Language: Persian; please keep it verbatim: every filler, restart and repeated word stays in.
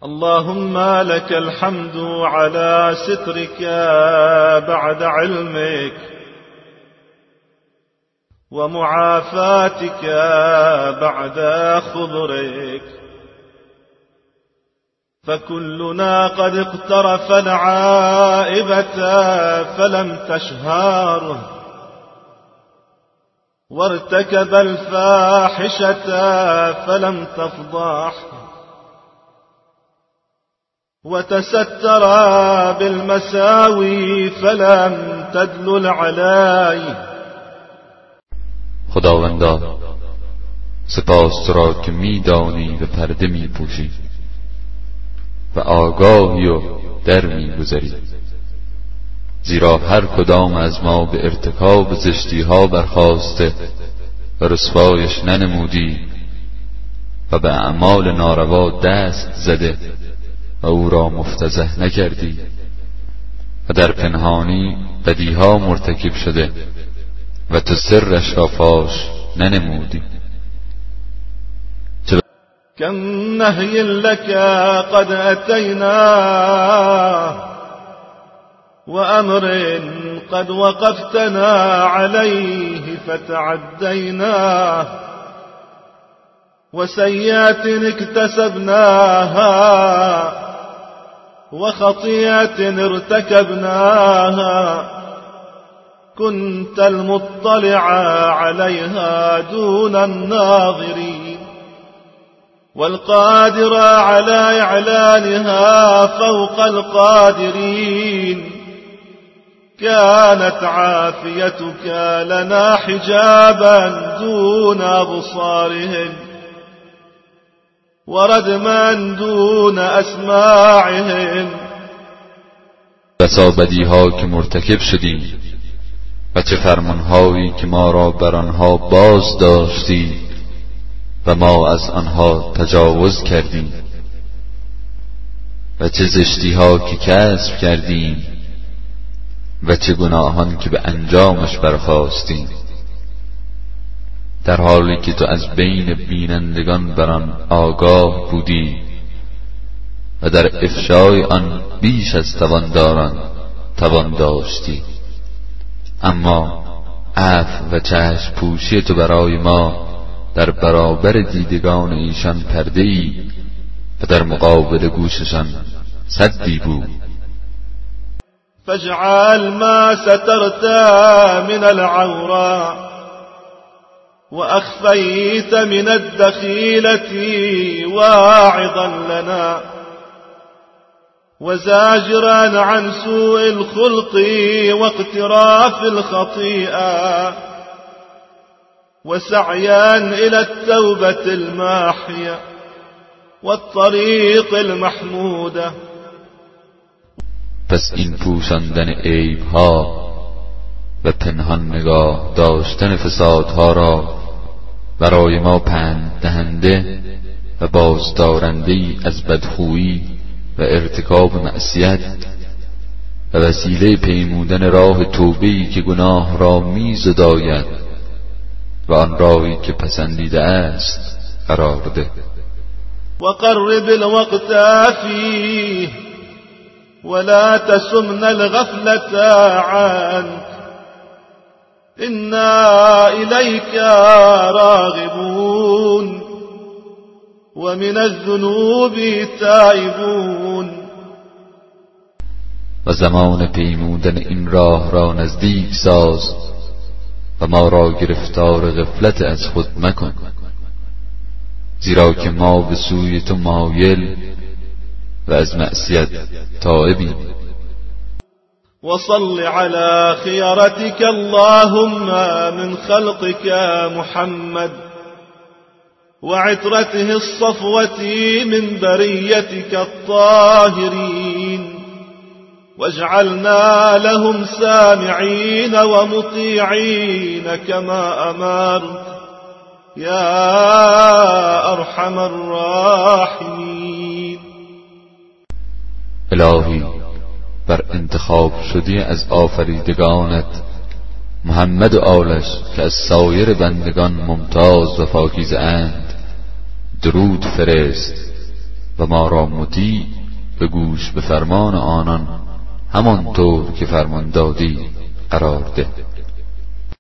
اللهم لك الحمد على سترك بعد علمك ومعافاتك بعد خذرك، فكلنا قد اقترف العائبة فلم تشهاره، وارتكب الفاحشة فلم تفضح، وتستر بالمساوي فلم تدلل عليه. خداوندا سپاس تو را که می دانی و پرده می پوشی و آگاهی و در می گذری، زیرا هر کدام از ما به ارتکاب زشتی ها برخاسته و رسوایش ننمودی و به اعمال ناروا دست زده و او را مفتضح نکردی و در پنهانی بدیها مرتکب شده و تو سرش را فاش ننمودی. كم نهي لك قد أتينا وأمر قد وقفتنا عليه فتعديناه، وسيئات اكتسبناها وخطيئة ارتكبناها كنت المطلع عليها دون الناظرين، والقادر على إعلانها فوق القادرين. كانت عافيتك لنا حجابا دون أبصارهم وردما دون أسماعهم. بسا بدیها که مرتکب شدی و چه فرمانهایی که ما را بر آنها باز داشتی و ما از آنها تجاوز کردیم، و چه زشتیها که کسب کردیم و چه گناهان که به انجامش برخاستیم، در حالی که تو از بین بینندگان بر آن آگاه بودی و در افشای آن بیش از توانداران توان داشتی. اما عفو و چشم پوشی تو برای ما در برابر دیدگان ایشان پرده‌ای و در مقابل گوششان سدی بود. فاجعل ما سترت من العورة وأخفيت من الدخيلة واعظا لنا وزاجرا عن سوء الخلق واقتراف الخطيئة وسعيا إلى التوبة الماحية والطريق المحمودة. پس این پوشاندن عیبها و پنهان نگاه داشتن فسادها را برای ما پند دهنده و بازدارنده‌ای از بدخویی و ارتکاب معصیت و وسیله پیمودن راه توبه‌ای که گناه را میزداید و آن راهی که پسندیده است قرار ده. وقرب الوقت فيه ولا تسمن الغفلة عنك إنا إليك راغبون ومن الذنوب تائبون. و زمان پیمودن این راه را نزدیک ساز و ما را گرفتار غفلت از خود مکن، زیرا که ما به سوی تو مایل و از معصیت تائبیم. وصل على خيرتك اللهم من خلقك محمد وعترته الصفوة من بريتك الطاهرين، واجعلنا لهم سامعين ومطيعين كما أمرت يا أرحم الراحمين. الهی بر انتخاب شدی از آفریدگانت محمد و آلش که از سایر بندگان ممتاز و پاکیزه اند درود فرست و ما را مطیع به گوش به فرمان آنان همانطور که فرمان دادی قرار ده.